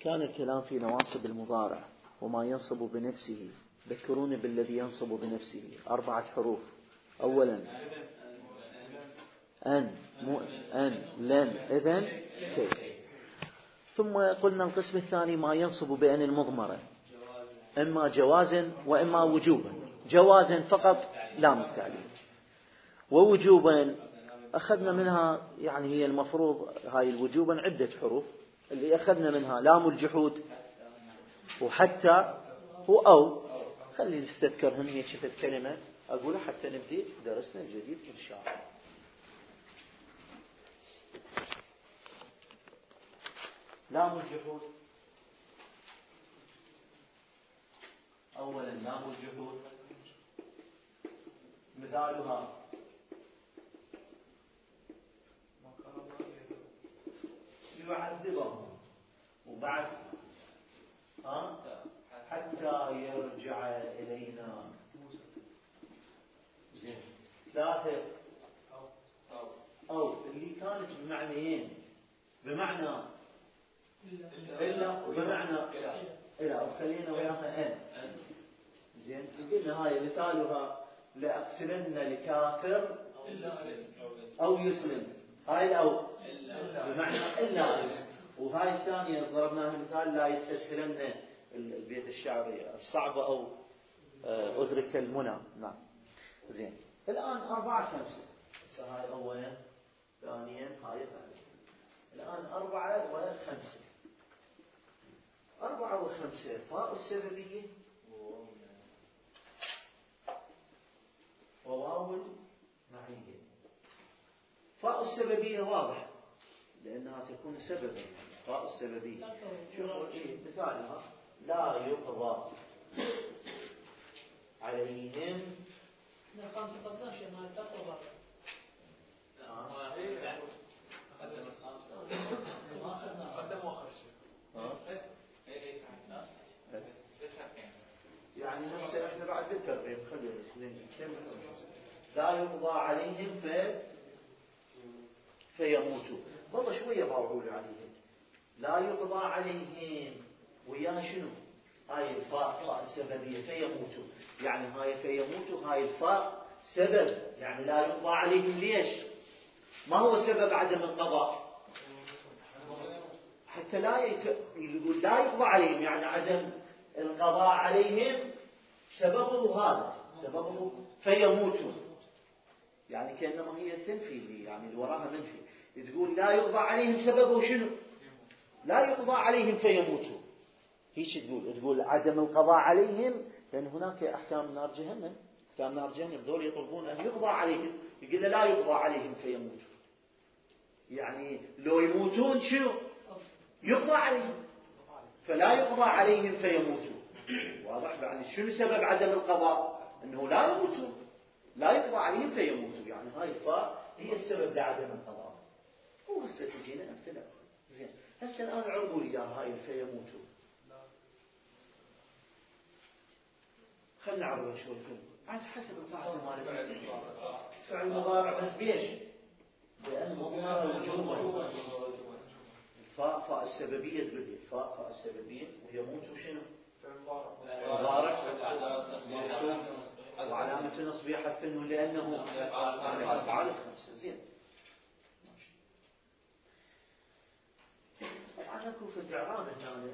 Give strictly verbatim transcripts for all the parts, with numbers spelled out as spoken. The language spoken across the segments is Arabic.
كان الكلام في نواصب المضارع وما ينصب بنفسه. ذكروني بالذي ينصب بنفسه. أربعة حروف. أولا أن، مو أن، لن، إذن، كي. ثم قلنا القسم الثاني ما ينصب بأن المضمرة، إما جوازا وإما وجوبا. جوازا فقط لام التعليل، ووجوبا أخذنا منها يعني هي المفروض هاي الوجوبا عدة حروف اللي أخذنا منها لام الجحود وحتى وأو. خلي نستذكرهن هي شفت كلمة أقولها حتى نبدأ درسنا الجديد إن شاء الله. لام الجحود. أولا لام الجحود مثالها يعذبهم وبعد ها حتى يرجع إلينا. زين. ثلاثة أو أو اللي كانت بمعنيين، بمعنى إلا وبمعنى إلا، وخلينا وياها أن. زين. قلنا هاي مثالها لأقتلن الكافر أو يسلم. هاي أو بمعنى إلا يسلم. وهاي الثانية ضربناها مثال لا يستسهلن البيت الشعري الصعب أو أدرك المنى. نعم. زين. الآن أربعة خمسة. هاي أولا ثانيا هاي ثالثا. الآن أربعة وخمسة. أربعة وخمسة فاء السببية وواو معية. فاء السببية واضح لأنها تكون سببا. فاء السببية شوفوا إيه مثالها لا يقضى عليهم. لا خمسة قدناش ما تقضى. يعني نفسه احنا بعد بالترغيب خلينا نكمل. لا يقضى عليهم في فيموتوا. والله شويه ضاوعوا عليهم. لا يقضى عليهم ويا شنو؟ هاي الفاء فاء السببيه فيموتوا، يعني هاي فيموتوا هاي الفاء سبب، يعني لا يقضى عليهم. ليش؟ ما هو سبب عدم القضاء؟ حتى لا يقول لا يقضى عليهم، يعني عدم القضاء عليهم سببه هذا، سببه فيموتون. يعني كأنما هي تنفي، يعني اللي وراها منفي. تقول لا يقضى عليهم سببه شنو؟ لا يقضى عليهم فيموتون. هيش تقول تقول عدم القضاء عليهم، لأن هناك أحكام نار جهنم. أحكام نار جهنم ذول يطلبون أن يقضى عليهم، يقول لا يقضى عليهم فيموتون. يعني لو يموتون شنو؟ يقضى عليهم، فلا يقضى عليهم فيموتون. واضح؟ يعني شنو سبب عدم القضاء؟ أنه لا يموتون، لا يقضى عليهم فيموتوا. يعني هاي الفاء هي السبب لعدم القضاء. وهسه تجينا أمثلة. زين. هسه الآن عرضوا لي هاي فيموتوا. خلنا نعرضها شوي فيلم عاد حسب القاعدة مالك فعل مضارع بس بيش؟ لأن مضمرة وجوبا. الفاء فاء السببية تقول لي الفاء فاء السببية ويموت شنو؟ مضارع منصوب وعلامة نصبه حذف النون لأنه أفعال خمسة. زين. طبعا أكو في الإعراب هنا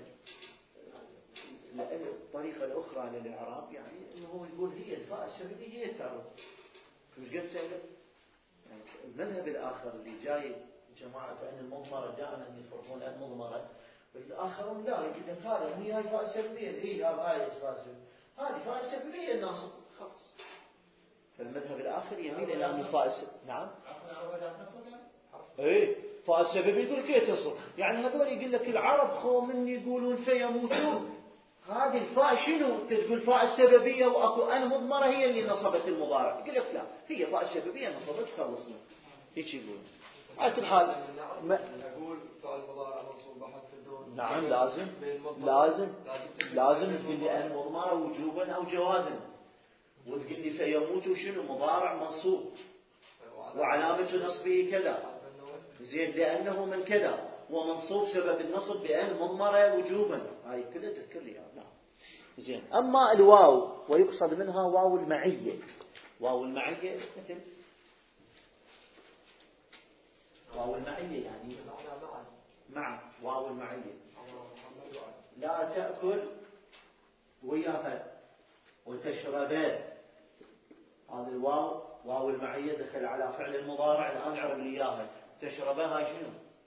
الطريقة الأخرى للإعراب، يعني إنه هو يقول هي الفاء السببية هي تعرف. مش قد سهل. يعني المذهب الآخر اللي جاي جماعة أن المضمرة دائما يفرقون أن مضمرة، والآخرون لا يقول لك هذا هي هاي فاء السببية. إيه هاي فاء السببية، هذه فاء السببية الناصب خلاص. فالمذهب الآخر يميل إلى أن فاء السببية. نعم. إيه فاء السببية يقول لك إيه تصل. يعني هذول يقول لك العرب خو من يقولون فيموتون. هذه الفاء شنو؟ تقول فاء السببية وأكو أن مضمرة هي اللي نصبت المضارع. يقول لك لا هي فاء السببية نصبت خلصنا. هيك يقول. على كل حال نقول فاء المضارع منصوب بحذف النون. نعم لازم لازم لازم تقول لي أن مضمرة وجوبا أو جوازا، وتقول لي فيموت شنو؟ مضارع منصوب وعلامة نصبه كذا. زين لأنه من كذا. ومنصوب سبب النصب بأن مضمرة وجوبا. هاي كلها تذكر لي نعم. زين. أما الواو ويقصد منها واو المعية. واو المعية مثل واو المعية يعني مع واو المعية لا تأكل وياها وتشرب. هذا الواو واو المعية دخل على فعل المضارع. الآن اعرب لي إياها. تشربها شنو؟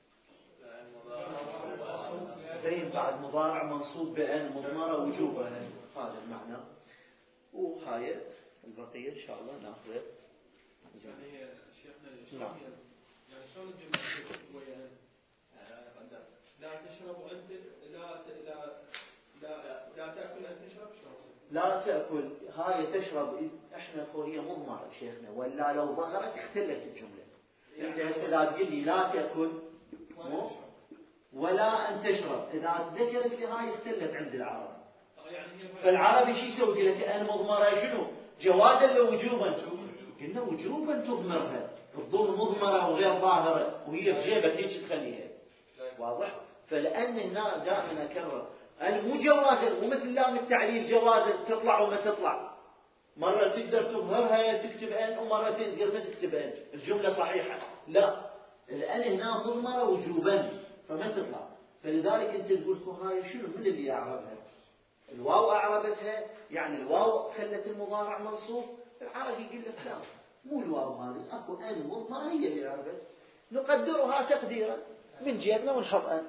بين بعد مضارع منصوب بأن مضمرة وجوبا. هذا المعنى. وهاي البقية إن شاء الله ناخذه. يعني شيخنا نعم. يعني شلون الجملة ويا لا تشرب أنت لا لا لا لا تأكل أنت تشرب شلون؟ لا تأكل هاي تشرب. احنا هي مضمرة شيخنا ولا لو ظهرت اختلت الجملة. انت هسه لا تقول لي لا تأكل مو ولا أن تشرب. إذا ذكرت لي هاي اختلت عند العرب. فالعربي شو يسوي؟ يقول لك أنا مضمرة شنو؟ جوازا لو وجوبا؟ قلنا وجوبا تضمرها. تظل مضمرة وغير ظاهرة وهي بجيبك ايش تخليها؟ واضح؟ فلأن هنا دائما أكرر مو جوازا، مو مثل لام التعليل جوازا تطلع وما تطلع. مرة تقدر تظهرها تكتب أن ومرتين تقدر ما تكتب أن. الجملة صحيحة. لا، الأن هنا مضمرة وجوبا فما تطلع. فلذلك أنت تقول هاي شنو من اللي أعربها؟ الواو أعربتها يعني الواو خلت المضارع منصوب. العربي يقول لك لا مو الواو هذه أكو أن مضمرة هي اللي أعربت. نقدرها تقديرا من جهتنا ونحط أن.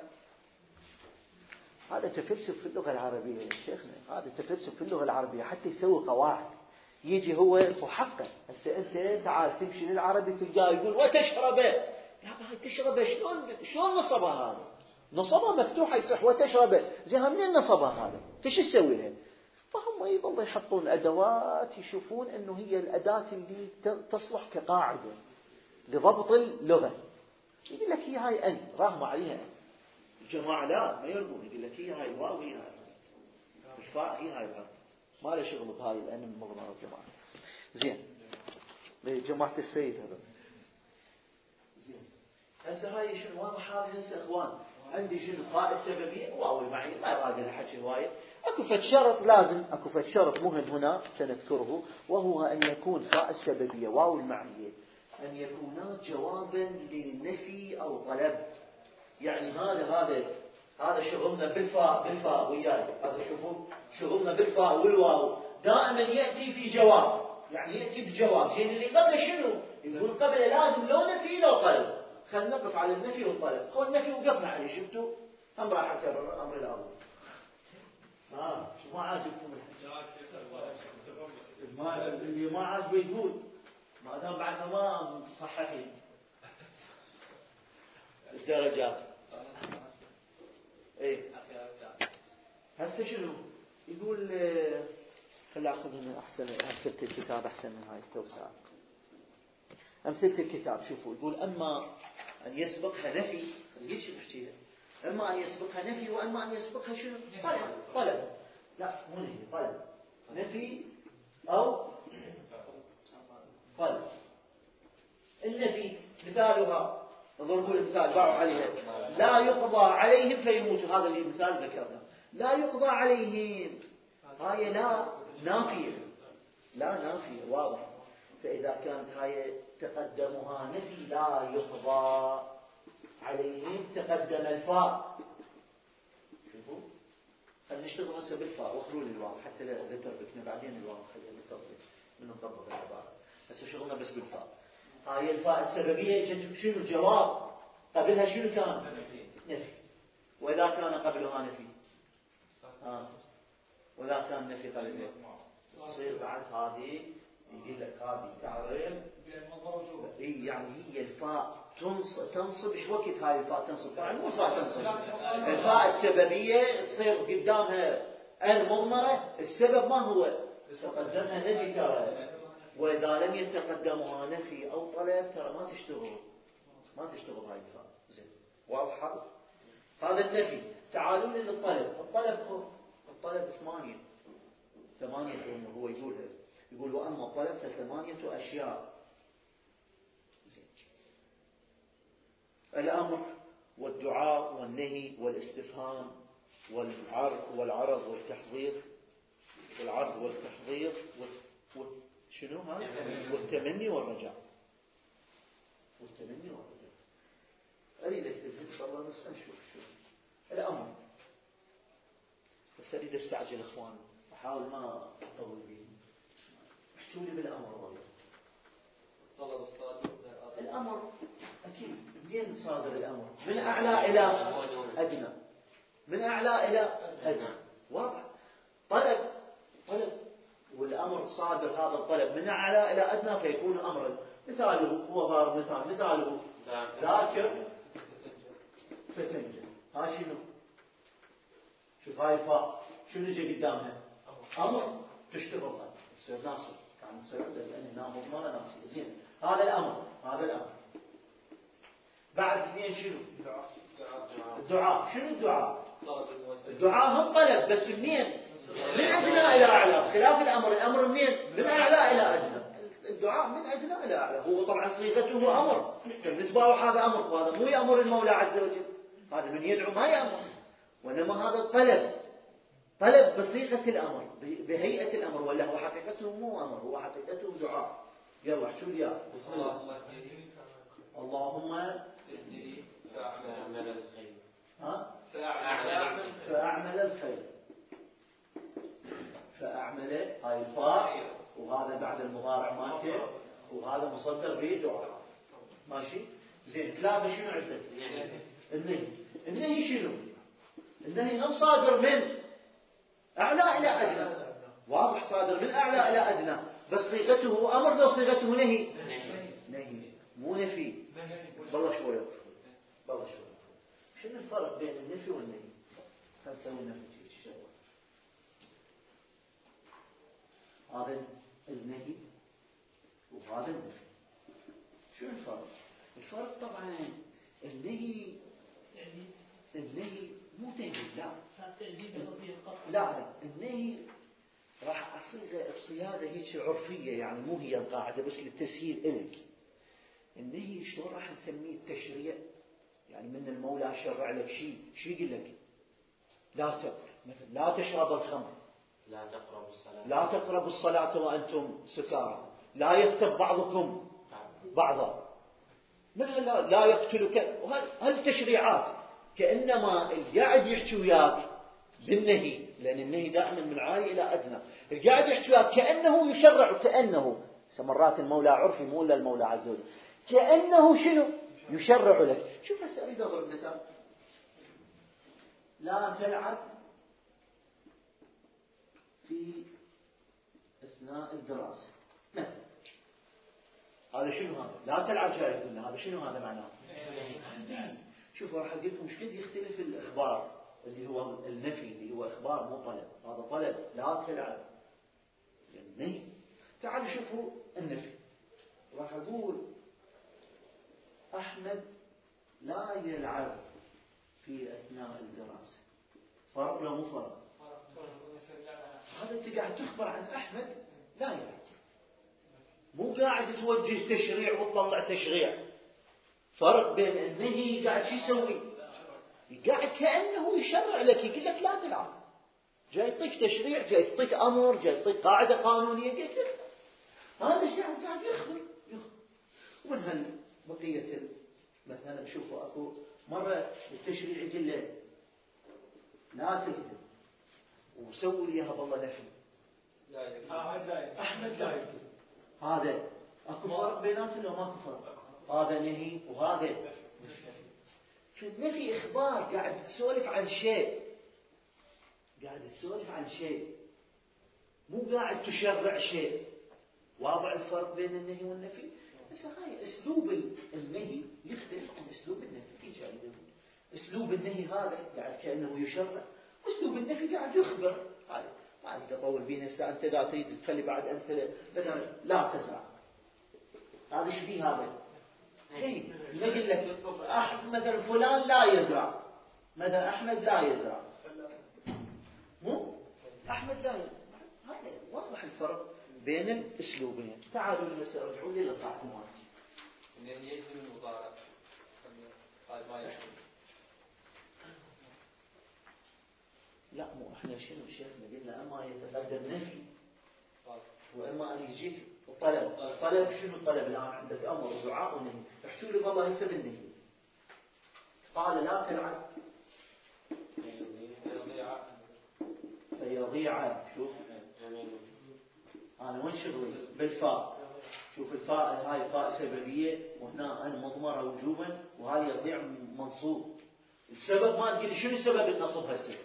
هذا تفلسف في اللغة العربية يا شيخنا. هذا تفلسف في اللغة العربية حتى يسوي قواعد. يجي هو وحقه. هسه أنت تعال تمشي للعربي تلقاه يقول وتشربه. يا هاي تشربه شلون شلون نصبها هذا؟ نصبها مفتوحة يصح وتشربه. زين منين نصبها هذا؟ ايش تسوي لها؟ فهم يظلوا يحطون أدوات يشوفون إنه هي الأداة اللي تصلح كقاعدة لضبط اللغة. يقول لك هي هاي أن راهموا عليها. الجماعة لا ما يرضون. يقول لك هي هاي واو هي هاي مش فاء هي هاي الأن. ما له شغل بهاي الأن المضمرة الجماعة. زين. جماعة السيد هذا. زين. هسه هاي شنو واضح هذا هسه إخوان. عندي شنو فاء السببية واو المعية ما يراقب الحكي هواية. أكو فد شرط لازم أكو فد شرط مهم هنا سنذكره وهو أن يكون فاء السببية واو المعية أن يكونا جوابا لنفي أو طلب. يعني هذا هذا هذا شغلنا بالفاء بالفاء وياي. هذا شوفوا شغلنا بالفاء والواو دائما يأتي في جواب. يعني يأتي بجواب. زين اللي قبله شنو؟ يقول قبله لازم لو نفي لو طلب. خلينا نقف على النفي والطلب. هو النفي وقفنا عليه شفتوا؟ هم راح أكرر أمر الأول. آه شو ما عاجبكم ما اللي ما عاجبه يقول ما دام بعدنا ما مصححين الدرجات. ايه هسه شنو يقول؟ خلي اخذ هنا احسن امثله الكتاب احسن من هاي التوسعه. امثله الكتاب شوفوا يقول اما ان يسبقها نفي. ليش نحكيها؟ اما ان يسبقها نفي واما ان يسبقها شنو؟ طلب. طلب لا مو نفي طلب. نفي او طلب. النفي مثالها ضربوا المثال باعوا عليها لا يقضى عليهم فيموتوا. هذا اللي مثال ذكرنا. لا يقضى عليهم هاي لا نافية. لا نافية واضح. فإذا كانت هاي تقدمها نفي لا يقضى عليهم تقدم الفاء. شوفوا خلينا نشتغل هسه بالفاء واخلوا لي الواو حتى لا تربكنا بعدين الواو خلينا نطبق من نطبق العبارة. هسه شغلنا بس بالفاء. هاي الفاء السببية اجت شنو الجواب؟ قبلها شنو كان؟ نفي. وإذا كان قبلها نفي آه. وإذا كان نفي قبلها تصير بعد هذه يقول لك هذه تعرف اي يعني هي الفاء تنصب تنصب ايش وقت هاي الفاء تنصب؟ طبعا مو الفاء تنصب. الفاء السببية تصير قدامها المضمرة. السبب ما هو؟ تقدمها نفي ترى. وإذا لم يتقدمها نفي أو طلب ترى ما تشتغل ما تشتغل هاي الفاء. زين واضحة؟ هذا النفي. تعالوا للطلب. الطلب هو الطلب ثمانية ثمانية أمور هو يقولها. يقول وأما الطلب فثمانية أشياء. زين. الأمر والدعاء والنهي والاستفهام والعرض والعرض والتحضير والعرض والتحضير شنو هذا؟ والتمني والرجاء. والتمني والرجاء. أريد أكتب إن شاء الله نسخة نشوف شو الأمر. بس أريد أستعجل إخوان، أحاول ما أطول به. احكوا لي بالأمر والله. طلب الصادق الأمر أكيد منين صادر الأمر؟ من أعلى إلى أدنى. من أعلى إلى أدنى. واضح. طلب طلب والأمر صادر هذا الطلب من أعلى إلى أدنى فيكون أمرا. مثاله هو ضارب مثال مثاله ذاكر فتنجح. ها شنو؟ شوف هاي الفاء شنو يجي قدامها؟ أمر تشتغل تصير ناصر كان تصير لأن نامر ما ناصر. زين هذا الأمر هذا الأمر. بعد اثنين شنو؟ الدعاء. شنو الدعاء؟ الدعاء هم طلب بس منين؟ من أدنى إلى أعلى. خلاف الأمر. الأمر منين؟ من أعلى إلى أدنى. الدعاء من أدنى إلى أعلى. هو طبعا صيغته أمر. بالنسبة له هذا أمر وهذا مو يأمر المولى عز وجل. هذا من يدعو ما يأمر. وإنما هذا الطلب طلب بصيغة الأمر بهيئة الأمر ولا هو حقيقته مو أمر هو حقيقته دعاء. يلا شو اليا بسم الله. اللهم اهدني فأعمل الخير. ها؟ فأعمل فأعمل الخير. فأعمل هاي الفاء وهذا بعد المضارع مالته وهذا مصدر به دعاء. ماشي؟ زين ثلاثة شنو عندك؟ النهي. النهي شنو؟ النهي هم صادر من أعلى إلى أدنى. واضح صادر من أعلى إلى أدنى بس صيغته أمر لو صيغته نهي. نهي مو نفي. بالله شوي بالله شوي. شنو الفرق بين النفي والنهي؟ خلينا نسوي النفي. هذا النهي وهذا النفي. شو الفرق؟ الفرق طبعا النهي النهي مو تهديد لا لا لا النهي راح أصيغ بصياغة هيك عرفية يعني مو هي القاعدة بس للتسهيل إلك. النهي شلون راح نسميه؟ التشريع يعني من المولى شرع لك شيء شو يقول لك؟ لا تقرب مثلا لا تشرب الخمر لا تقربوا الصلاة لا تقربوا الصلاة وأنتم سكارى لا يغتب بعضكم بعضا مثلا لا, لا يقتلك. هالتشريعات كأنما اللي قاعد يحكي وياك بالنهي لأن النهي دائما من عالي إلى أدنى. اللي قاعد يحكي وياك كأنه يشرع كأنه مرات المولى عرفي مو إلا المولى عز وجل كأنه شنو يشرع لك. شوف بس أريد أضرب مثال. لا تلعب في أثناء الدراسة مثلا. هذا شنو هذا؟ لا تلعب جاي قلنا هذا شنو هذا معناه؟ شوفوا راح أقول لكم ايش قد يختلف الإخبار اللي هو النفي اللي هو إخبار مو طلب. هذا طلب لا تلعب يعني. تعالوا شوفوا النفي. راح أقول أحمد لا يلعب في أثناء الدراسة. فرق ولا مو فرق؟ هذا أنت قاعد تخبر عن أحمد لا يلعب مو قاعد توجه تشريع وتطلع تشريع. فرق بين النهي قاعد شو يسوي؟ قاعد كأنه يشرع لك يقول لك لا تلعب. جاي يعطيك تشريع جاي يعطيك أمر جاي يعطيك قاعدة قانونية قلت لك هذا ايش قاعد قاعد يخبر يخبر. ومن هالبقية مثلا نشوفوا أكو مرة التشريع يقول له لا تكذب وسووا لي اياها بالله نفي. أحمد لا يكذب. هذا أكو فرق بيناتنا وما أكو فرق. هذا نهي وهذا في النفي إخبار قاعد تسولف عن شيء قاعد تسولف عن شيء مو قاعد تشرع شيء. واضح الفرق بين النهي والنفي؟ بس هاي أسلوب النهي يختلف عن أسلوب النفي. في جانب أسلوب النهي هذا قاعد كأنه يشرع وأسلوب النفي قاعد يخبر. هاي ما عندك أطول بينا الساعة. أنت لا تريد تخلي بعد أمثلة مثلا لا تزرع هذا ايش فيه هذا؟ ايه نقول لك مثلا فلان لا يزرع مثلا أحمد لا يزرع مو أحمد لا يزرع. هذا واضح الفرق بين الأسلوبين. تعالوا لمسا ارجعوا لي لقاعكم هذه. إن يجزم المضارع هذا ما يحكم. لا مو احنا شنو شيخنا قلنا اما يتقدم نفي واما ان يجيك الطلب. الطلب شنو الطلب الان؟ عندك امر ودعاء ونهي. احكوا لي والله هسه بالنهي قال لا تلعب فيضيع. شوف انا وين شغلي؟ بالفاء. شوف الفاء هاي فاء سببيه وهنا ان مضمره وجوبا وهاي يضيع منصوب. السبب ما تقول شنو سبب النصب هسه؟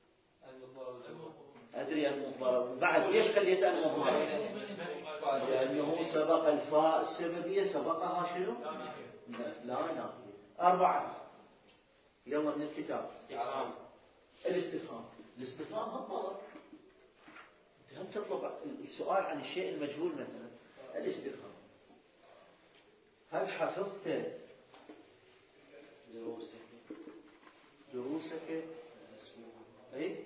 ادري المضمره. بعد ليش خليت المضمره؟ لانه سبق الفاء السببيه سبقها شنو؟ لا لا. أربعة. يلا من الكتاب. الاستفهام. الاستفهام هم طلب. أنت هم تطلب السؤال عن الشيء المجهول مثلا. الاستفهام. هل حفظت دروسك دروسك؟ أي؟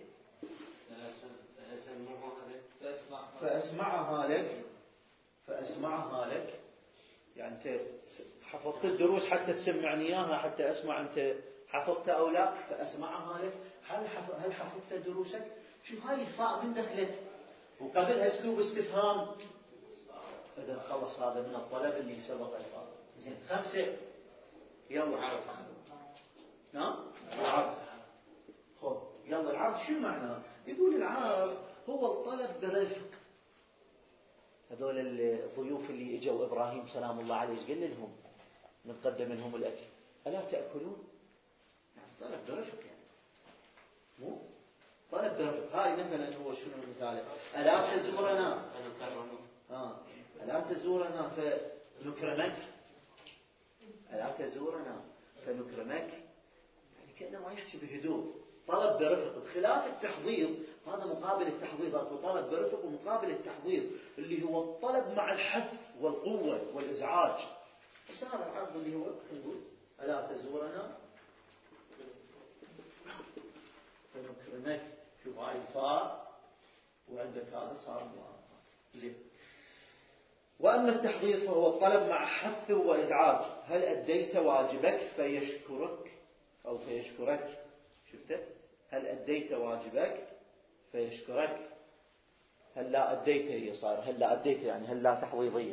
فأسمعها لك. فأسمعها لك. يعني أنت حفظت الدروس حتى تسمعني إياها حتى أسمع أنت حفظت أو لا. فأسمعها لك. هل هل حفظت دروسك؟ شوف هاي الفاء من دخلت وقبلها اسلوب استفهام. إذا خلص هذا من الطلب اللي سبق الفاء. زين خمسة. يلا عرض. نعم العرض. خب يلا العرض شو معناه؟ يقول العرض هو الطلب برفق. هذول الضيوف اللي اجوا ابراهيم سلام الله عليه قال لهم نقدم لهم الاكل الا تاكلون؟ يعني طلب برفق يعني مو طلب برفق. هاي مثلا هو شنو مثاله؟ الا تزورنا اه الا تزورنا فنكرمك. الا تزورنا فنكرمك. يعني كانه ما يحكي بهدوء. طلب برفق بخلاف التحضير. هذا مقابل التحضير. اكو طلب برفق ومقابل التحضير اللي هو الطلب مع الحث والقوه والازعاج. بس هذا العرض اللي هو نقول الا تزورنا فنكرمك. شوف هاي الفاء وعندك هذا صار زين. واما التحضير فهو الطلب مع حث وازعاج. هل اديت واجبك فيشكرك او فيشكرك. شفت؟ هل أديت واجبك فيشكرك. هل لا أديت هي صار هل لا أديت يعني هل لا تحضيضية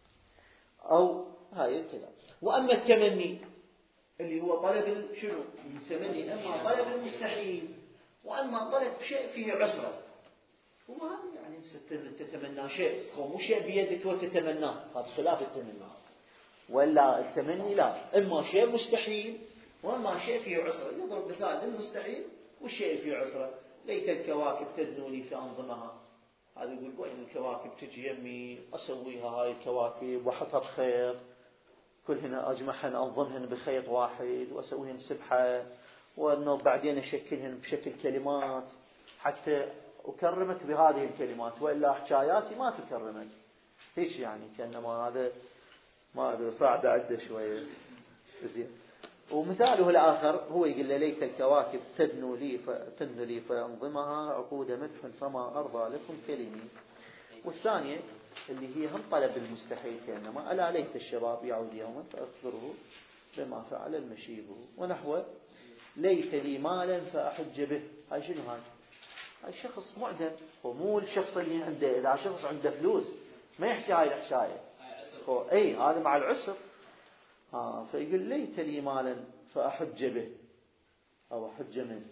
أو هاي كذا. وأما التمني اللي هو طلب شنو؟ التمني أما طلب المستحيل وأما طلب شيء فيه عسرة. وهذا يعني تتمنى شيء مو شيء بيدك وتتمناه. هذا خلاف التمني. ولا التمني لا إما شيء مستحيل وما شيء فيه عسرة. يضرب مثال للمستحيل والشيء فيه عسرة. ليت الكواكب تدنو لي في أنظمها. هذا يقول وين الكواكب تجي يمي أسويها هاي الكواكب وحطها بخيط كلهن أجمعهن أنظمهن بخيط واحد وأسويهن سبحة وأنه بعدين أشكلهن بشكل كلمات حتى أكرمك بهذه الكلمات وإلا حكاياتي ما تكرمك. هيك يعني كأنما هذا ما أدري صعب أعده شوية زين. ومثاله الآخر هو يقول ليت الكواكب تدنو لي فتدنو لي فأنظمها عقود مدح فما أرضى لكم كلمي. والثانية اللي هي هم طلب المستحيل كأنما ألا ليت الشباب يعود يوما فأخبره بما فعل المشيب. ونحو ليت لي مالا فأحج به. هاي شنو هاي؟ هاي شخص معدم. ومو الشخص اللي عنده إذا شخص عنده فلوس ما يحكي هاي الحشاية. أي هذا مع العسر. آه فيقول ليت لي مالا فأحج به أو أحج منه.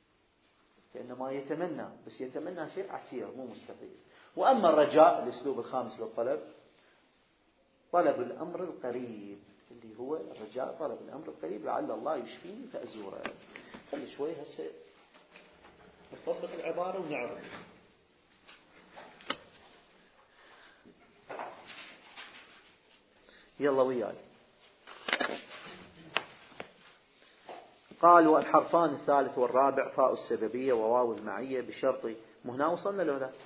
كأنما يتمنى بس يتمنى شيء عسير مو مستحيل. وأما الرجاء الأسلوب الخامس للطلب طلب الأمر القريب اللي هو الرجاء طلب الأمر القريب لعل الله يشفيني فأزوره. خلي شوي هسه نطبق العبارة ونعرف. يلا وياي. قال والحرفان الثالث والرابع فاء السببية وواو المعية بشرط. مهنا وصلنا له لا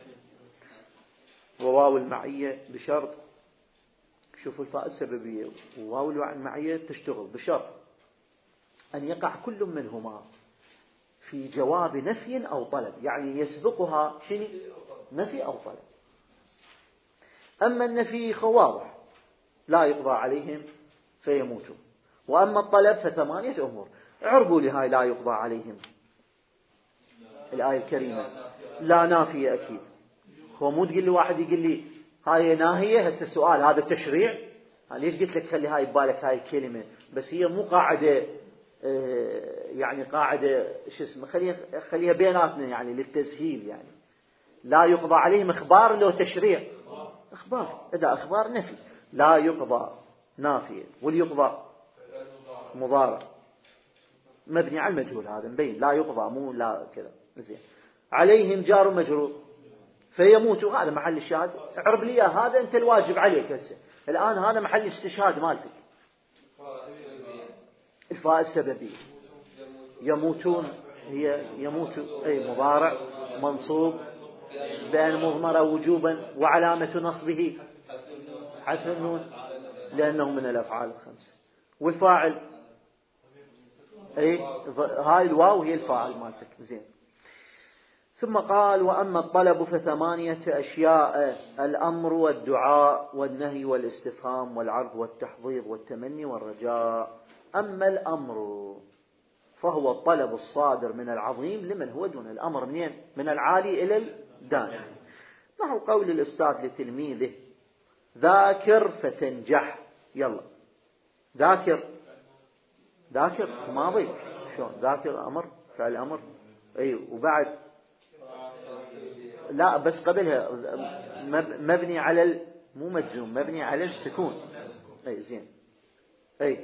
وواو المعية بشرط. شوفوا الفاء السببية وواو المعية تشتغل بشرط أن يقع كل منهما في جواب نفي أو طلب. يعني يسبقها شنو؟ نفي أو طلب. أما النفي واضح لا يقضى عليهم فيموتوا. وأما الطلب فثمانية أمور. عربوا لهاي لا يقضى عليهم. الآية الكريمة لا نافية أكيد. هو مو تقول لي واحد يقول لي هاي ناهية، هسه السؤال هذا تشريع، ليش قلت لك خلي هاي ببالك هاي الكلمة، بس هي مو قاعدة يعني قاعدة شو اسمه، خليها خليها بيناتنا يعني للتسهيل. يعني لا يقضى عليهم إخبار لو تشريع، إخبار إذا إخبار نفي، لا يقضى نافية، واليقضى مضارع مبني على المجهول، هذا مبين لا يقضى مو لا كذا. زين عليهم جار مجرور فيموتوا، هذا محل الشاهد. اعرب لي هذا انت الواجب عليك هسه الآن، هذا محل الاستشهاد مالتك. الفاء السببية يموتون هي يموت أي مضارع منصوب بأن مضمرة وجوبا، وعلامة نصبه حذف النون لأنه من الأفعال الخمسة. والفاعل أي هاي الواو هي الفاعل مالتك. زين ثم قال وأما الطلب فثمانية أشياء: الأمر والدعاء والنهي والاستفهام والعرض والتحضيض والتمني والرجاء. أما الأمر فهو الطلب الصادر من العظيم لمن هو دون الأمر، منين؟ من العالي إلى الداني. نحو قول الأستاذ لتلميذه ذاكر فتنجح. يلا ذاكر، ذاكر ماضي شلون؟ ذاكر أمر فعل أمر أي، وبعد لا بس قبلها مبني على ال... مو مجزوم، مبني على السكون. أي زين أي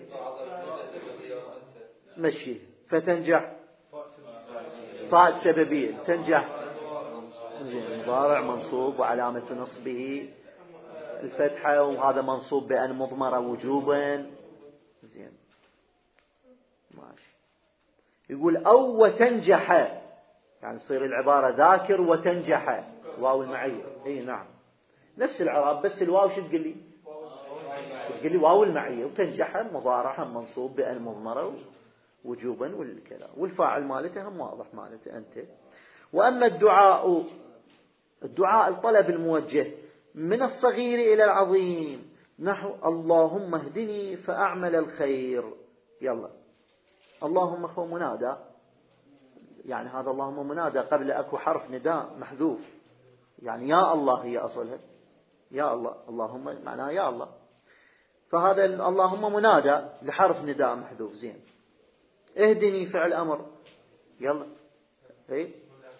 مشي. فتنجح فاء سببية، تنجح زين مضارع منصوب وعلامة نصبه الفتحة، وهذا منصوب بأن مضمرة وجوبا. زين ماشي. يقول أو وتنجح، يعني تصير العبارة ذاكر وتنجح واو المعية. اي نعم نفس العراب، بس الواو شو تقول لي؟ تقول لي واو المعية، وتنجح مضارع منصوب بأن مضمرة وجوبا والكلام، والفاعل مالته هم واضح مالته أنت. وأما الدعاء، الدعاء الطلب الموجه من الصغير إلى العظيم، نحو اللهم اهدني فأعمل الخير. يلا اللهم هو منادى، يعني هذا اللهم منادى قبل أكو حرف نداء محذوف، يعني يا الله هي أصلها يا الله، اللهم معناه يا الله، فهذا اللهم منادى لحرف نداء محذوف. زين اهدني فعل أمر. يلا ايه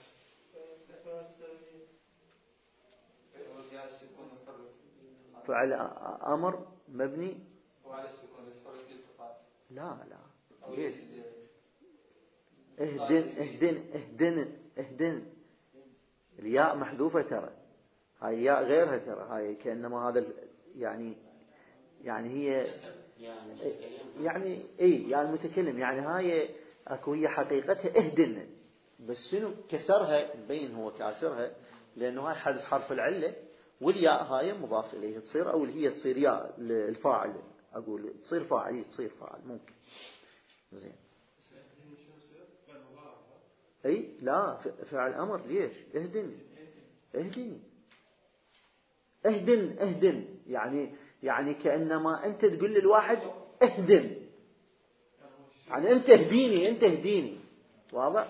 فعل أمر مبني لا لا ليش؟ اهدن اهدن اهدن اهدن الياء محذوفة ترى، هاي ياء غيرها ترى، هاي كأنما هذا يعني يعني هي يعني اي يعني المتكلم، يعني هاي اكو هي حقيقتها اهدن، بس شنو كسرها مبين هو كاسرها لانه هاي حذف حرف العله، والياء هاي مضاف اليه تصير، او هي تصير ياء الفاعل، اقول تصير فاعل تصير فاعل ممكن. زين اي لا فعل امر ليش؟ اهدني اهدني اهدن اهدن يعني يعني كأنما انت تقول للواحد اهدن، يعني انت اهديني انت اهديني، واضح؟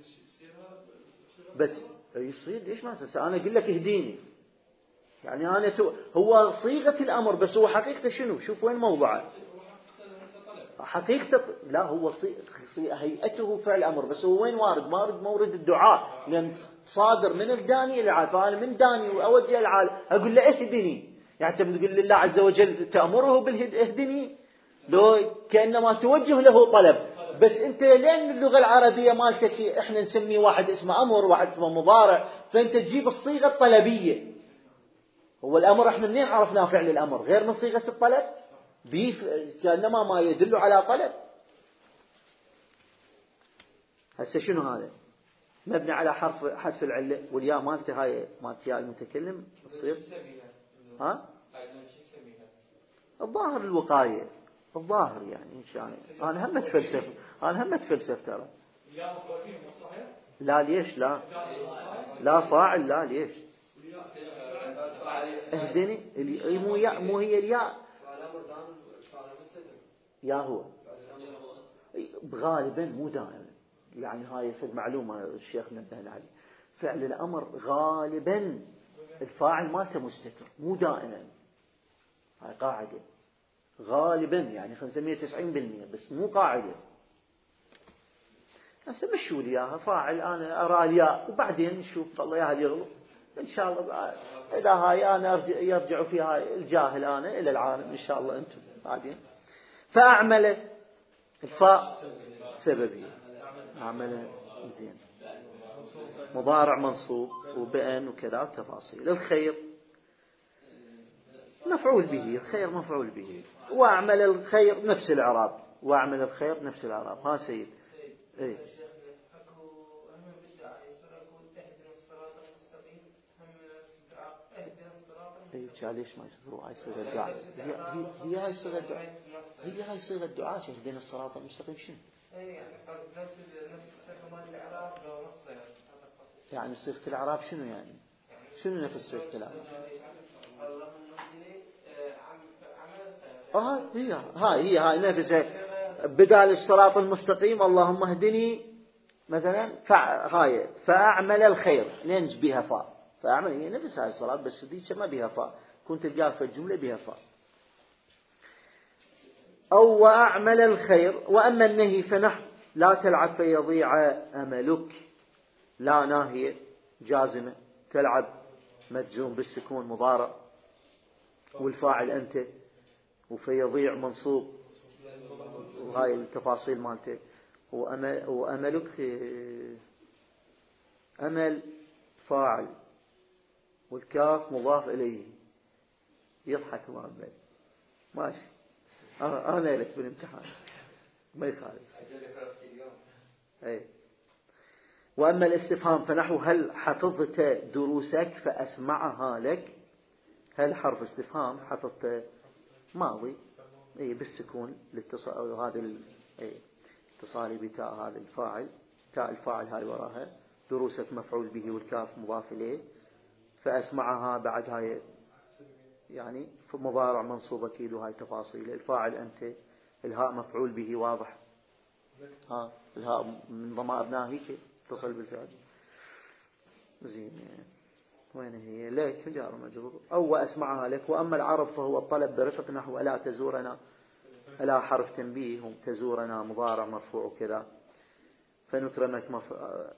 بس يصير ليش ما أساس انا اقول لك اهديني، يعني انا تو... هو صيغة الامر بس هو حقيقته شنو؟ شوف وين موضعه حقيقة. لا هو صي... صي... هيئته فعل امر، بس هو وين وارد؟ وارد مورد الدعاء، لان صادر من الداني الى العال، فانا من داني واودي العال اقول له اهدني، يعني انت بتقول لله عز وجل تأمره بالاهدني، لو كأنما توجه له طلب، بس انت لان اللغة العربية مالتك احنا نسمي واحد اسمه امر واحد اسمه مضارع، فانت تجيب الصيغة الطلبية. هو الامر احنا منين عرفناه فعل الامر غير من صيغة الطلب؟ بيف كأنما ما يدل على طلب. هسه شنو هذا؟ مبني على حرف حذف العله، والياء مالته هاي مالت ياء المتكلم تصير ها الظاهر الوقاية، الظاهر يعني إن شاء الله. أنا هم أتفلسف أنا هم أتفلسف ترى. لا ليش لا لا فاعل لا ليش اهدني اللي مو ياء مو هي الياء يا هو غالبا مو دائما يعني هاي في معلومة الشيخ نبهنا عليه، فعل الأمر غالبا الفاعل مالته مستتر، مو دائما، هاي قاعدة غالبا، يعني خمسمية وتسعين بالمئة، بس مو قاعدة. هسه مشوا لي اياها، فاعل انا ارى الياء وبعدين نشوف الله ياهل يغلط ان شاء الله. اذا هاي انا أرجع يرجع فيها الجاهل انا الى العالم ان شاء الله انتم بعدين. فاعمل الفاء سببية، اعمل زين، مضارع منصوب وبأن وكذا تفاصيل. الخير مفعول به، الخير مفعول به، واعمل الخير نفس الاعراب، واعمل الخير نفس الاعراب. ها سيد اي اي ليش ما يصير هاي صيغه الدعاء؟ هي هي هاي صيغه الدعاء، هي هاي صيغه الدعاء اهدنا الصراط المستقيم. شنو يعني نفس نفس كمان الاعراب لو نص يعني صيغه الاعراب؟ شنو يعني شنو نفس صيغه الاعراب؟ اللهم اهدني عمل اه هي هاي هي هاي نفسها بدال الصراط المستقيم اللهم اهدني مثلا فع هاي فاعمل الخير ننج بها فاء، فاعمل هي نفس هاي الصراط بس دي ما بها فاء، كنت تلقاها في الجمله بها فاء. او واعمل الخير. واما النهي فنحو لا تلعب فيضيع املك، لا ناهيه جازمه، تلعب مجزوم بالسكون مضارع والفاعل انت، وفيضيع منصوب وهاي التفاصيل مالته. وأملك أمل فاعل والكاف مضاف إليه. يضحك مؤمل ماشي، أنا لك بالامتحان ما يخالف. أي. وأما الاستفهام فنحو هل حفظت دروسك فأسمعها لك. هل حرف استفهام حفظت ماضي اي بالسكون الاتصال، هذا الاتصال بتاء هذا الفاعل، تاء الفاعل هاي وراها، دروسك مفعول به والكاف مضاف اليه، فاسمعها بعد هاي يعني مضارع منصوب اكيد وهاي تفاصيل. الفاعل انت، الهاء مفعول به واضح، ها الهاء من ضمائر ناهيك اتصل بالفعل زين. وين هي؟ لك جار مجرور. أو أسمعها لك. وأما العرب فهو الطلب برفق نحو ألا تزورنا، ألا حرف تنبيه، تزورنا مضارع مرفوع وكذا، فنكرمك مف...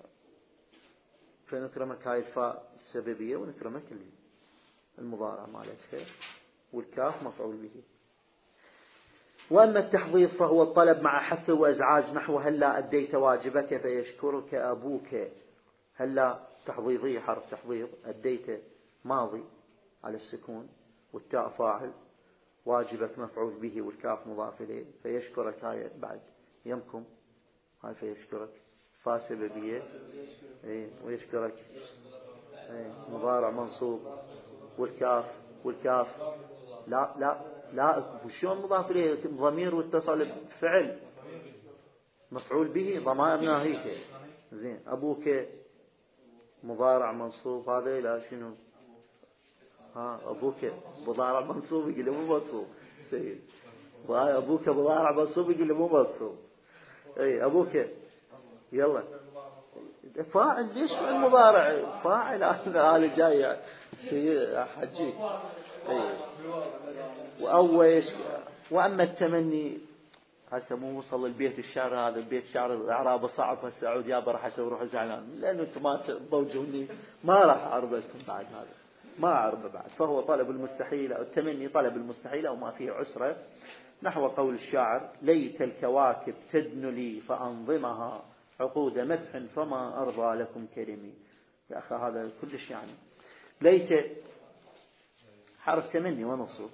فنكرمك هاي الفاء السببية ونكرمك المضارع مالتها والكاف مفعول به. وأما التحضيض فهو الطلب مع حث وإزعاج نحو هلا أديت واجبك فيشكرك أبوك. هلا تحضيضية حرف تحضيض، أديت ماضي على السكون والتاء فاعل، واجبك مفعول به والكاف مضاف إليه، فيشكرك هاي بعد يمكم هاي فيشكرك فا سببية ايه ويشكرك ايه مضارع منصوب والكاف والكاف لا لا لا وشون مضاف إليه ضمير واتصل بفعل مفعول به ضمائر ناهيك زين. أبوك مضارع منصوب هذا إلى شنو؟ ها أبوك مضارع منصوب يقول له مو منصوب سيد، وهاي أبوك مضارع منصوب يقول له مو منصوب. أي أبوك يلا فاعل، ليش المضارع فاعل؟ أنا جاي في حجيك. أي وأول. وأما التمني هسه مو وصل البيت الشعر هذا البيت شعر الأعراب صعب، هسه أعود يابا راح أسوي روح زعلان لأنه أنتم ما تضوجوني ما راح أعرب لكم بعد هذا، ما أعرب بعد. فهو طلب المستحيل أو التمني طلب المستحيل أو ما فيه عسرة، نحو قول الشاعر ليت الكواكب تدن لي فأنظمها عقود مدح فما أرضى لكم كلمي. يا أخي هذا كلش يعني ليت حرف تمني ونصب،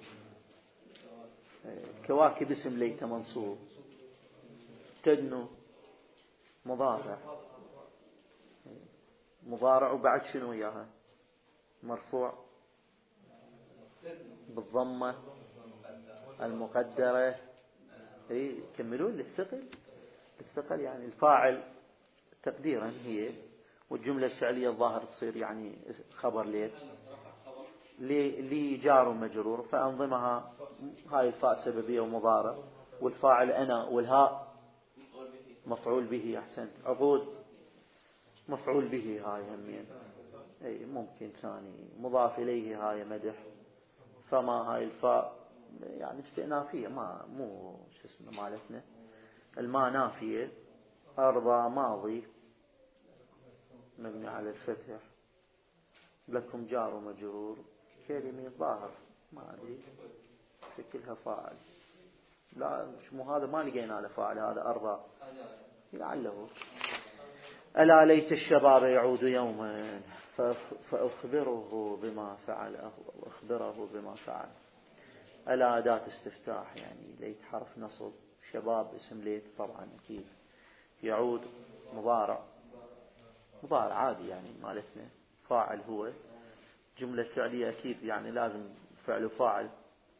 كواكب اسم ليت منصوب، تدنو مضارع مضارع وبعد شنو وياها مرفوع بالضمة المقدرة. اي كملون للثقل، الثقل يعني الفاعل تقديرا هي، والجملة الفعلية الظاهر تصير يعني خبر ليت لي جار ومجرور، فأنظمها هاي الفاء سببية ومضارع، والفاعل أنا والهاء مفعول به. أحسنت. عقود مفعول به هاي همين، أي ممكن ثاني. مضاف إليه هاي مدح. فما هاي الفاء يعني استئنافية، ما مو شو اسمه مالتنا. الماء نافية. أرضى ماضي مبني على الفتح. لكم جار ومجرور. كلمة ظاهر ما أدري شكلها فاعل. لا مش مو هذا، ما لقينا له فاعل. هذا أرضى لعله. ألا ليت الشباب يعود يوما فأخبره بما فعل وأخبره بما فعل. ألا أداة استفتاح يعني ليت حرف نصب. شباب اسم ليت طبعا أكيد. يعود مضارع، مضارع عادي يعني مالتنا. فاعل هو. جملة فعلية أكيد يعني لازم فعل فاعل.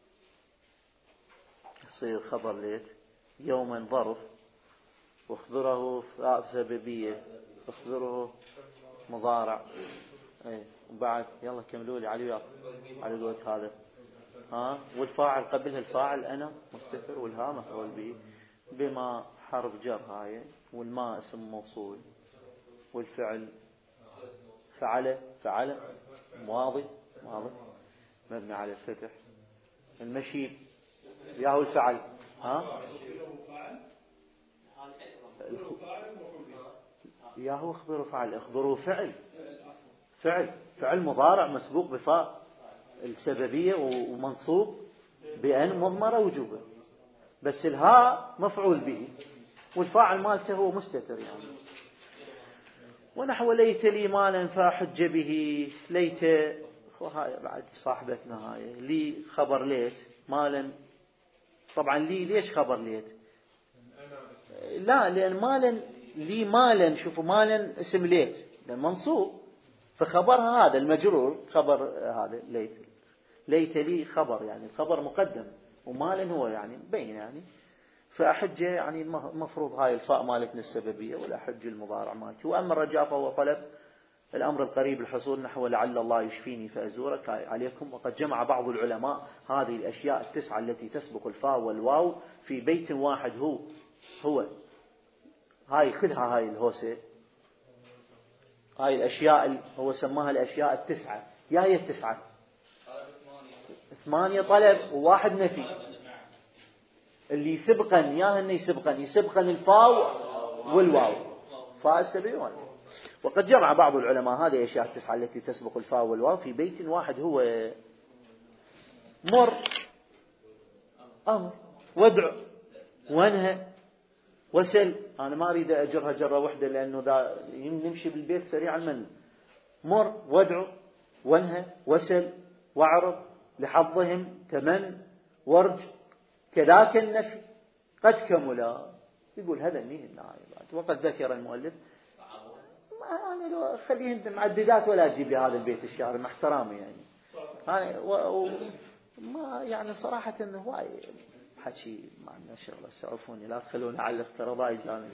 يصير خبر ليت. يوما ظرف. واخبره سببية. اخبره مضارع. ايه وبعد يلا كملوا لي علي على قولة هذا. ها والفاعل قبلها الفاعل أنا مستتر والها مفعول به. بما حرف جر هاي. والما اسم موصول. والفعل فعل فعل ماضي ماضي مبني على الفتح. المشي ياهو الفعل. ها ياهو اخبروا فعل. اخبروا فعل فعل فعل مضارع مسبوق بفاء السببية ومنصوب بأن مضمرة وجوبا. بس الهاء مفعول به والفاعل مالته هو مستتر يعني. ونحو ليت لي مالا فاحج به. ليت هاي بعد صاحبتنا هاي. لي خبر ليت. مالا طبعا لي ليش خبر ليت؟ لا لأن مالا لي مالا. شوفوا مالا اسم ليت لأن منصوب فخبرها هذا المجرور خبر هذا ليت. ليت لي خبر يعني الخبر مقدم ومالا هو يعني بين يعني. فأحج يعني المفروض هاي الفاء مالتنا السببية والأحج المضارع مالتي. وأما الرجاء فهو طلب الأمر القريب الحصول نحو لعل الله يشفيني فأزورك عليكم. وقد جمع بعض العلماء هذه الأشياء التسعة التي تسبق الفاء والواو في بيت واحد. هو هو هاي كلها هاي الهوسة. هاي الأشياء هو سماها الأشياء التسعة. يا هي التسعة ثمانية طلب وواحد نفي. اللي يسبقا يا هن يسبقا يسبقا الفاء والواو فاء السببي. وقد جمع بعض العلماء هذه الأشياء التسعة التي تسبق الفاء والواو في بيت واحد. هو مر أمر وادع وانهى وسل. أنا ما أريد أجرها جرة واحدة لأنه ذا نمشي بالبيت سريعا. من مر وادع وانهى وسل واعرض لحظهم تمن وارج كذاك النفي قد كملا. يقول هذا مين النهاية. وقد ذكر المؤلف ما أنا لو خليهن معددات ولا أجيب لي هذا البيت الشعري مع احترامي يعني. أنا و... ما يعني صراحة إنه هواي حكي ما عندنا شغلة. سعفوني لا تخلوني على الافتراضات يعني.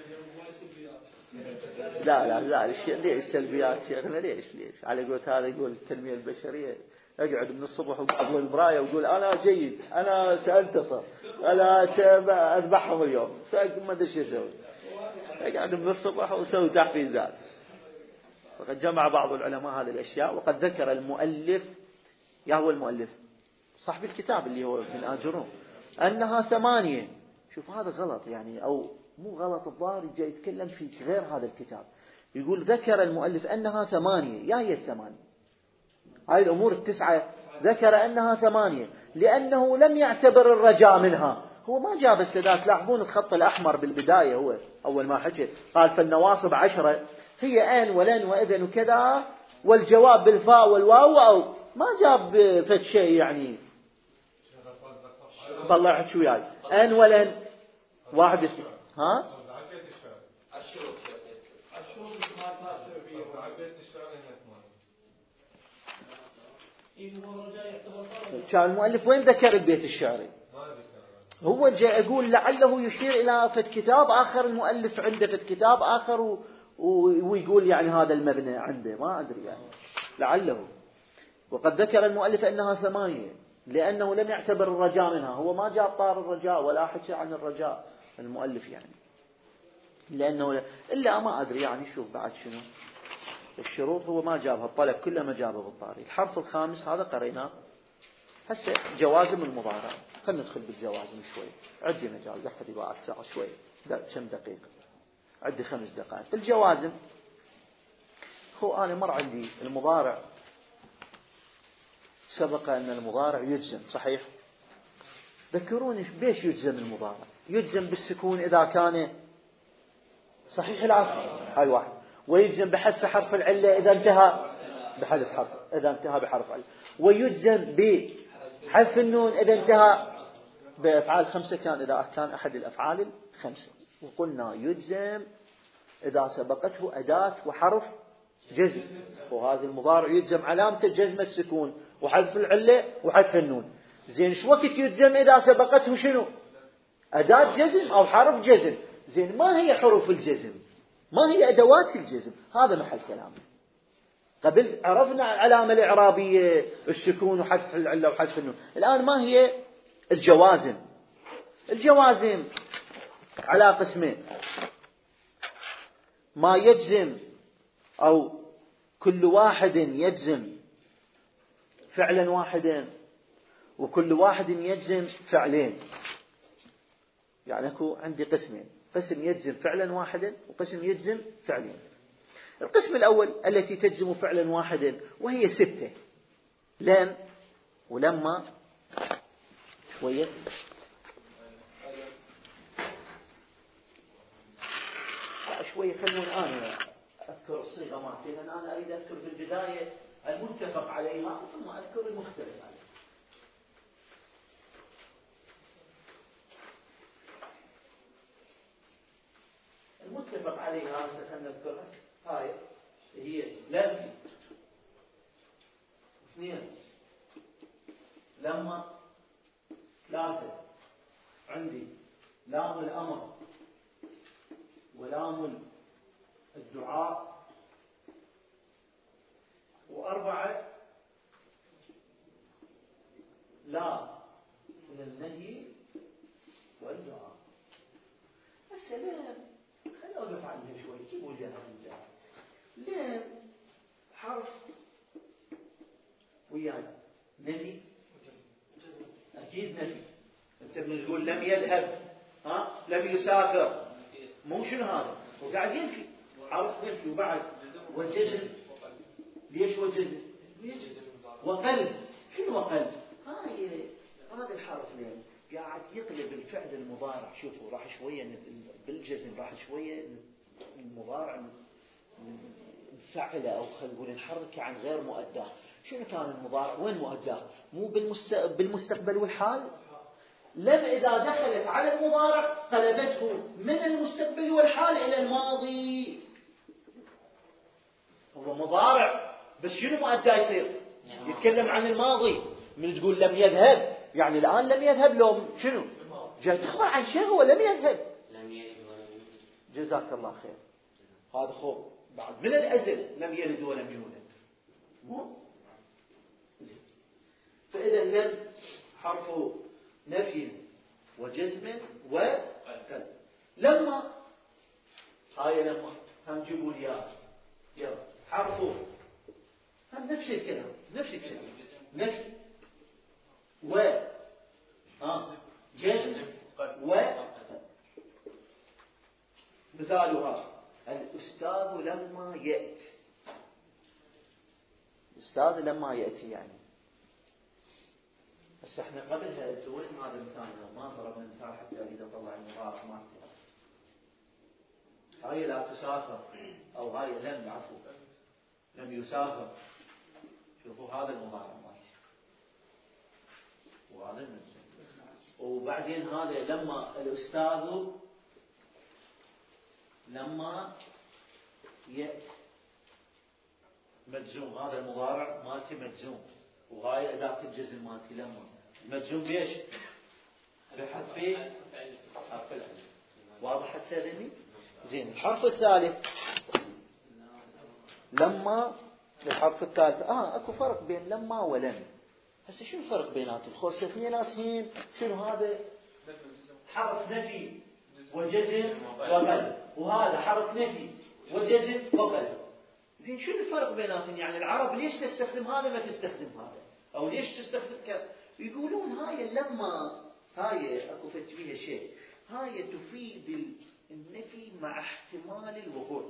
لا لا لا ليش سلبيات شيخنا ليش ليش على قولت هذا يقول التنمية البشرية. أقعد من الصبح وقبل المراية وأقول أنا جيد أنا سأنتصر أنا سأذبحهم اليوم ما أدري شو أسوي. أقعد من الصبح وأسوي تحفيزات. وقد جمع بعض العلماء هذه الأشياء. وقد ذكر المؤلف يا هو المؤلف صاحب الكتاب اللي هو من آجرون أنها ثمانية. شوف هذا غلط يعني أو مو غلط الظاهر جاي يتكلم في غير هذا الكتاب. يقول ذكر المؤلف أنها ثمانية. يا هي الثمانية هاي الأمور التسعة ذكر أنها ثمانية لأنه لم يعتبر الرجاء منها. هو ما جاب السادات. لاحظون الخط الأحمر بالبداية هو أول ما حكي قال فالنواصب عشرة هي آن ولن وإذن وكذا والجواب بالفاء والواو أو ما جاب فد شيء يعني. طلع شو يعني آن ولن واحد اثنين ها كان المؤلف وين ذكر البيت الشعري؟ هو جاء يقول لعله يشير إلى فد كتاب آخر. المؤلف عنده فد كتاب آخر و... ويقول يعني هذا المبنى عنده ما أدري يعني لعله. وقد ذكر المؤلف أنها ثمانية لأنه لم يعتبر الرجاء منها. هو ما جاء طار الرجاء ولا حكي عن الرجاء المؤلف يعني. لأنه إلا ما أدري يعني شوف بعد شنو الشروط، هو ما جابها الطلب كله ما جابه بالطاري. الحرف الخامس هذا قريناه. هسه جوازم المضارع، خلينا ندخل بالجوازم شوي. عندي مجال لحد بعد ساعة شوي، كم دقيقة؟ عندي خمس دقائق. الجوازم هو أنا مر عندي المضارع، سبق أن المضارع يجزم صحيح. ذكروني بيش يجزم المضارع؟ يجزم بالسكون إذا كان صحيح العقل، هاي واحد. ويجزم بحذف حرف العلة إذا انتهى بحذف حرف إذا انتهى بحرف علة. ويجزم بحذف النون إذا انتهى بأفعال خمسة، كان إذا كان أحد الأفعال الخمسة. وقلنا يجزم إذا سبقته أداة وحرف جزم، وهذا المضارع يجزم علامة الجزم السكون وحذف العلة وحذف النون. زين شو وقت يجزم إذا سبقته شنو؟ أداة جزم أو حرف جزم. زين ما هي حروف الجزم؟ ما هي أدوات الجزم؟ هذا محل كلامنا. قبل عرفنا العلامة الإعرابية السكون وحذف العلة وحذف النون. الآن ما هي الجوازم؟ الجوازم على قسمين: ما يجزم أو كل واحد يجزم فعلا واحدا، وكل واحد يجزم فعلين. يعني أكو عندي قسمين: قسم يجزم فعلا واحدا وقسم يجزم فعلين. القسم الأول التي تجزم فعلا واحدا وهي ستة: لم ولما شوية شوية خلوني أنا أذكر الصيغة مالتي، لأن أنا أريد أذكر في البداية المتفق عليها ثم أذكر المختلف عليها. المتفق عليها سنذكرها. هاي هي لم، اثنين لما، ثلاثة عندي لام الأمر ولام الدعاء، وأربعة لا للنهي والدعاء. السلام خلينا أوقف عليها شوي. كيف أقول لها الرجال؟ لام حرف وياي نفي، أكيد نفي. أنت بنقول لم يذهب، ها لم يسافر، مو شنو هذا؟ وقاعد ينفي، حرف نفي. وبعد وجزم. ليش وجزم؟ وقلب. شنو وقلب؟ هاي هذا الحرف لين قاعد يقلب الفعل المضارع. شوفوا راح شوية بالجزم، راح شوية المضارع نفعله أو خلينا نقول نحركه عن غير مؤداه. شنو كان المضارع؟ وين مؤداه؟ مو بالمستقبل والحال. لم إذا دخلت على المضارع قلبته من المستقبل والحال إلى الماضي. هو مضارع بس شنو مؤداه يصير؟ يتكلم عن الماضي. من تقول لم يذهب يعني الآن لم يذهب، لو شنو جاي تخبر عن شيء هو لم يذهب. جزاك الله خير. هذا خوف بعد من الأزل، لم يلد ولم يولد. مو فإذا لم حرف نفي وجزم وقلب. لما هاي لما هم جيبوا الياء يلا حرف هم نفس الكلام، نفس الكلام نفي و ها جزم و مثالها الأستاذ لما يأتي. الأستاذ لما يأتي يعني بس احنا قبلها قلت وين هذا مثالنا؟ ما ضربنا مثال حتى اريد اطلع المضارع مالته. هاي لا تسافر او هاي لم عفوا لم يسافر. شوفوا هذا المضارع مالته وهذا المجزوم. وبعدين هذا لما الأستاذ لما يأتي مجزوم. هذا المضارع مالتي مجزوم، وهاي أداة الجزم مالتي لما مجزوم بيش؟ بحذف حرف العلة. واضح هسه؟ زين. الحرف الثالث لما، الحرف الثالث اه اكو فرق بين لما ولم. هسه شنو الفرق بيناتهم؟ خوش اثنيناتهم شنو هذا؟ حرف نفي وجزم وقلب، وهذا حرف نفي وجزم وقلب. زين شو الفرق بيناتهم؟ يعني العرب ليش تستخدم هذا ما تستخدم هذا؟ أو ليش تستخدم كذا؟ يقولون هاي لما هاي اكو فد فيها شيء، هاي تفيد النفي مع احتمال الوقوع.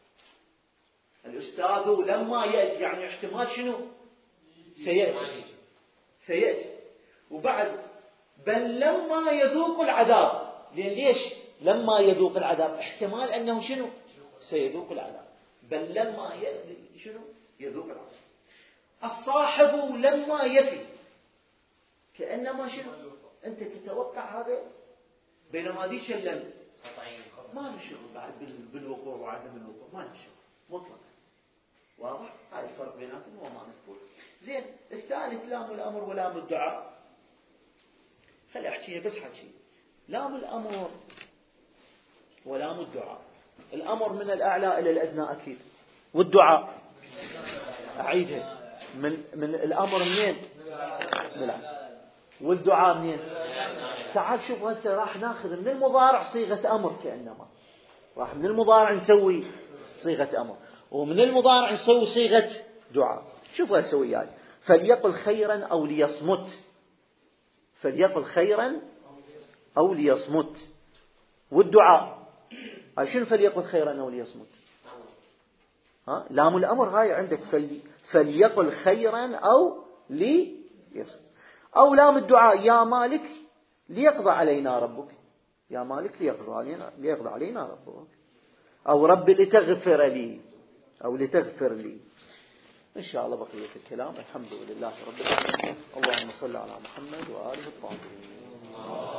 الأستاذ لما يأتي يعني احتمال شنو؟ سيأتي سيأتي. وبعد بل لما يذوق العذاب، لأن ليش؟ لما يذوق العذاب احتمال أنه شنو؟ سيذوق العذاب. بل لما ي... شنو؟ يذوق العذاب. الصاحب لما يفي كأنما شنو؟ أنت تتوقع هذا، بينما ذيك لم ما نشوف بعد بالوقوع وعدم الوقوع، ما نشوف مطلقا. واضح؟ هذا الفرق بيناتهم وما نذكر. زين الثالث لام الأمر ولام الدعاء. خلي أحكيها بس حكي. لام الأمر ولام الدعاء. الأمر من الأعلى إلى الأدنى أكيد، والدعاء أعيدها من من الأمر منين؟ من الأعلى. والدعاء منين؟ تعال شوف هسه راح ناخذ من المضارع صيغة أمر كأنما، راح من المضارع نسوي صيغة أمر، ومن المضارع نسوي صيغة دعاء. شوف هسه وياي. فليقل خيرا أو ليصمت. فليقل خيرا أو ليصمت. والدعاء شنو؟ فليقل خيرا أو ليصمت. ها لام الأمر هاي عندك فلي فليقل خيرا أو ليصمت. أو لام الدعاء يا مالك ليقضى علينا ربك. يا مالك ليقضى علينا ليقضى علينا ربك. أو رب لتغفر لي، أو لتغفر لي. إن شاء الله بقية الكلام. الحمد لله رب العالمين. اللهم صل على محمد وآله الطاهرين.